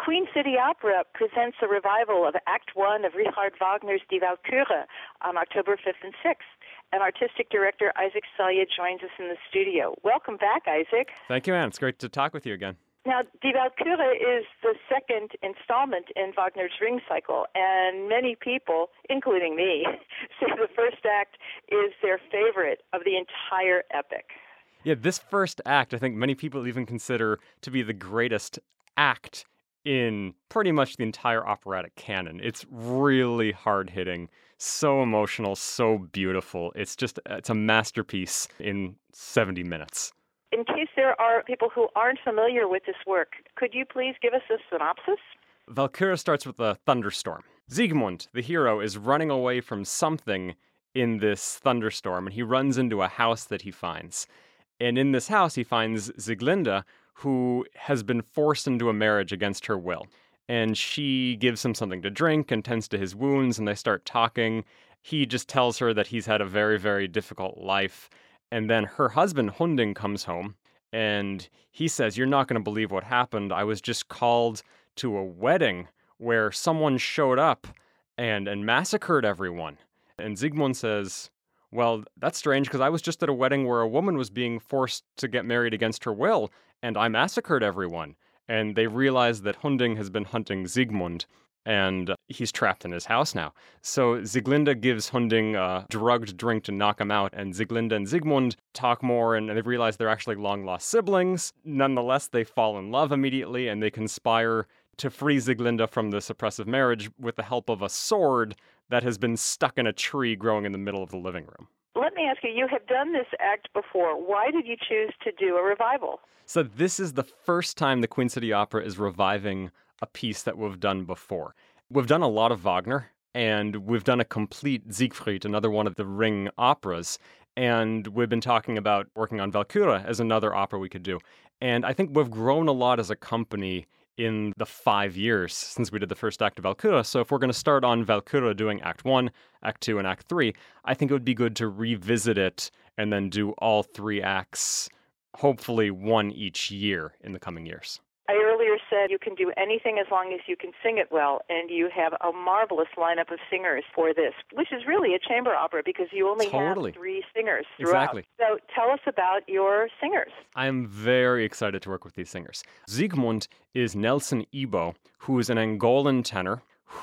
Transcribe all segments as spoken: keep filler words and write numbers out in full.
Queen City Opera presents a revival of Act One of Richard Wagner's Die Walküre on October fifth and sixth. And artistic director Isaac Selye joins us in the studio. Welcome back, Isaac. Thank you, Anne. It's great to talk with you again. Now, Die Walküre is the second installment in Wagner's Ring Cycle, and many people, including me, say the first act is their favorite of the entire epic. Yeah, this first act, I think many people even consider to be the greatest act in pretty much the entire operatic canon. It's really hard-hitting, so emotional, so beautiful. It's just, it's a masterpiece in seventy minutes. In case there are people who aren't familiar with this work, could you please give us a synopsis? Walküre starts with a thunderstorm. Siegmund, the hero, is running away from something in this thunderstorm, and he runs into a house that he finds. And in this house, he finds Sieglinde, who has been forced into a marriage against her will. And she gives him something to drink and tends to his wounds, and they start talking. He just tells her that he's had a very, very difficult life. And then her husband, Hunding, comes home, and he says, "You're not going to believe what happened. I was just called to a wedding where someone showed up and, and massacred everyone." And Siegmund says, "Well, that's strange, because I was just at a wedding where a woman was being forced to get married against her will, and I massacred everyone." And they realize that Hunding has been hunting Siegmund, and he's trapped in his house now. So Sieglinde gives Hunding a drugged drink to knock him out, and Sieglinde and Siegmund talk more, and they realize they're actually long-lost siblings. Nonetheless, they fall in love immediately, and they conspire to free Sieglinde from this oppressive marriage with the help of a sword that has been stuck in a tree growing in the middle of the living room. Let me ask you, you have done this act before. Why did you choose to do a revival? So this is the first time the Queen City Opera is reviving a piece that we've done before. We've done a lot of Wagner, and we've done a complete Siegfried, another one of the Ring operas, and we've been talking about working on Walküre as another opera we could do. And I think we've grown a lot as a company in the five years since we did the first act of Walküre. So if we're going to start on Walküre doing Act One, Act Two, and Act Three, I think it would be good to revisit it and then do all three acts, hopefully one each year in the coming years. I earlier said you can do anything as long as you can sing it well, and you have a marvelous lineup of singers for this, which is really a chamber opera because you only Totally. have three singers throughout. Exactly. So tell us about your singers. I am very excited to work with these singers. Siegmund is Nelson Ibo, who is an Angolan tenor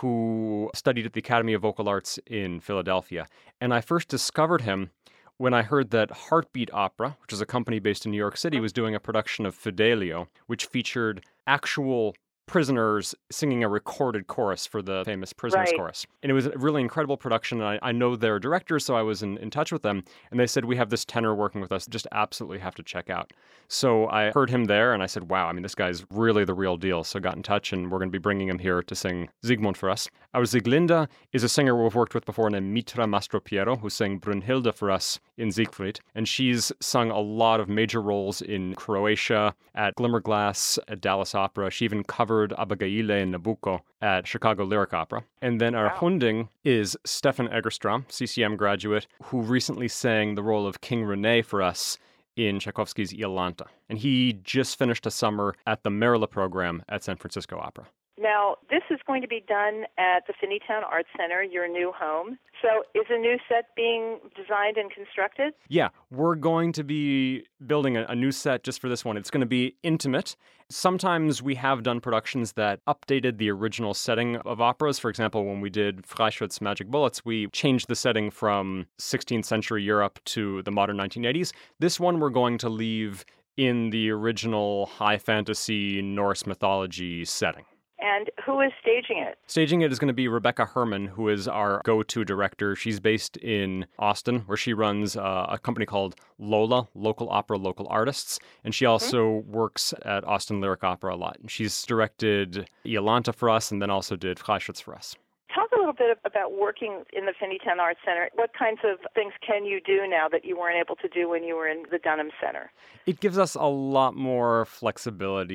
who studied at the Academy of Vocal Arts in Philadelphia. And I first discovered him when I heard that Heartbeat Opera, which is a company based in New York City, was doing a production of Fidelio, which featured actual prisoners singing a recorded chorus for the famous Prisoners Right. Chorus. And it was a really incredible production, and I, I know their directors, so I was in, in touch with them, and they said, "We have this tenor working with us, just absolutely have to check out." So I heard him there, and I said, wow, I mean, this guy's really the real deal. So I got in touch, and we're going to be bringing him here to sing Siegmund for us. Our Sieglinde is a singer we've worked with before named Mitra Mastropiero, who sang Brunhilde for us in Siegfried, and she's sung a lot of major roles in Croatia, at Glimmerglass, at Dallas Opera. She even covered Abigail in Nabucco at Chicago Lyric Opera. And then our Wow. Hunding is Stefan Egerstrom, C C M graduate, who recently sang the role of King Rene for us in Tchaikovsky's Iolanta. And he just finished a summer at the Merla program at San Francisco Opera. Now, this is going to be done at the Finneytown Arts Center, your new home. So is a new set being designed and constructed? Yeah, we're going to be building a, a new set just for this one. It's going to be intimate. Sometimes we have done productions that updated the original setting of operas. For example, when we did Freischütz Magic Bullets, we changed the setting from sixteenth century Europe to the modern nineteen eighties. This one we're going to leave in the original high fantasy Norse mythology setting. And who is staging it? Staging it is going to be Rebecca Herman, who is our go-to director. She's based in Austin, where she runs uh, a company called Lola, Local Opera, Local Artists. And she also mm-hmm. works at Austin Lyric Opera a lot. She's directed Iolanta for us and then also did Freischütz for us. Talk a little bit about working in the Finneytown Arts Center. What kinds of things can you do now that you weren't able to do when you were in the Dunham Center? It gives us a lot more flexibility.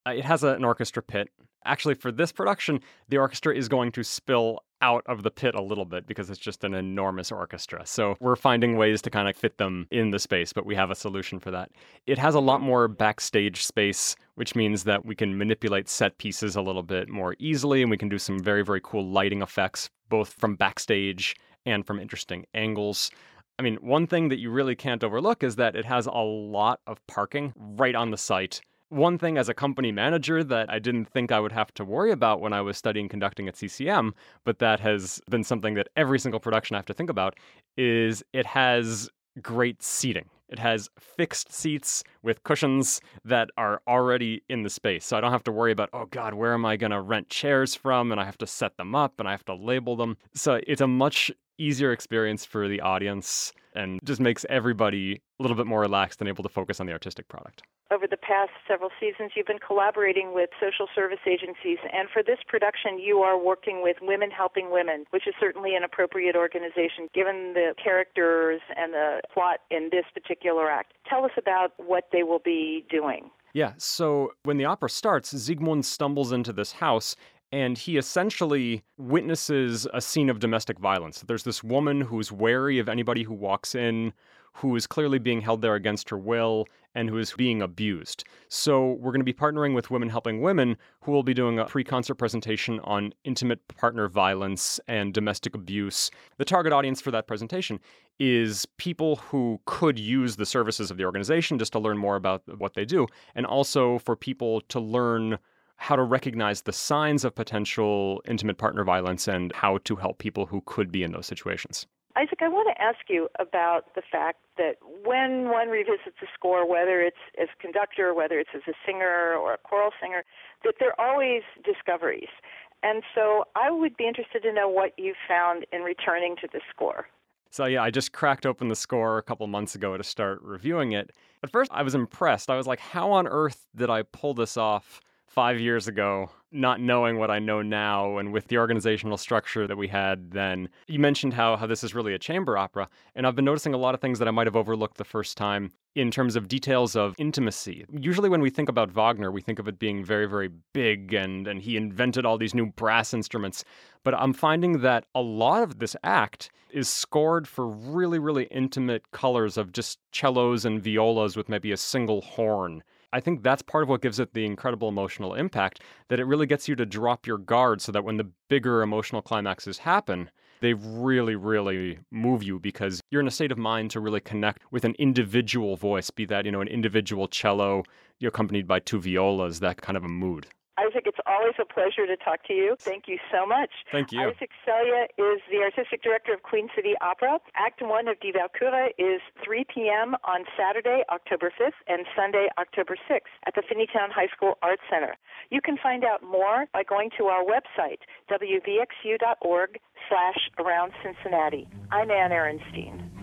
Uh, it has a, an orchestra pit. Actually, for this production, the orchestra is going to spill out of the pit a little bit because it's just an enormous orchestra. So we're finding ways to kind of fit them in the space, but we have a solution for that. It has a lot more backstage space, which means that we can manipulate set pieces a little bit more easily, and we can do some very, very cool lighting effects, both from backstage and from interesting angles. I mean, one thing that you really can't overlook is that it has a lot of parking right on the site. One thing as a company manager that I didn't think I would have to worry about when I was studying conducting at C C M, but that has been something that every single production I have to think about, is it has great seating. It has fixed seats with cushions that are already in the space. So I don't have to worry about, oh God, where am I going to rent chairs from? And I have to set them up and I have to label them. So it's a much easier experience for the audience and just makes everybody a little bit more relaxed and able to focus on the artistic product. Over the past several seasons, you've been collaborating with social service agencies, and for this production, you are working with Women Helping Women, which is certainly an appropriate organization given the characters and the plot in this particular act. Tell us about what they will be doing. Yeah, so when the opera starts, Siegmund stumbles into this house and he essentially witnesses a scene of domestic violence. There's this woman who's wary of anybody who walks in, who is clearly being held there against her will, and who is being abused. So we're going to be partnering with Women Helping Women, who will be doing a pre-concert presentation on intimate partner violence and domestic abuse. The target audience for that presentation is people who could use the services of the organization just to learn more about what they do, and also for people to learn how to recognize the signs of potential intimate partner violence and how to help people who could be in those situations. Isaac, I want to ask you about the fact that when one revisits a score, whether it's as a conductor, whether it's as a singer or a choral singer, that there are always discoveries. And so I would be interested to know what you found in returning to the score. So yeah, I just cracked open the score a couple months ago to start reviewing it. At first, I was impressed. I was like, how on earth did I pull this off five years ago, not knowing what I know now, and with the organizational structure that we had then? You mentioned how, how this is really a chamber opera, and I've been noticing a lot of things that I might have overlooked the first time in terms of details of intimacy. Usually when we think about Wagner, we think of it being very, very big, and, and he invented all these new brass instruments. But I'm finding that a lot of this act is scored for really, really intimate colors of just cellos and violas with maybe a single horn. I think that's part of what gives it the incredible emotional impact, that it really gets you to drop your guard so that when the bigger emotional climaxes happen, they really, really move you because you're in a state of mind to really connect with an individual voice, be that, you know, an individual cello accompanied by two violas, that kind of a mood. Isaac, it's always a pleasure to talk to you. Thank you so much. Thank you. Isaac Selja is the artistic director of Queen City Opera. Act one of Die Walküre is three p.m. on Saturday, October fifth, and Sunday, October sixth, at the Finneytown High School Arts Center. You can find out more by going to our website, w v x u dot org slash around Cincinnati. I'm Ann Ehrenstein.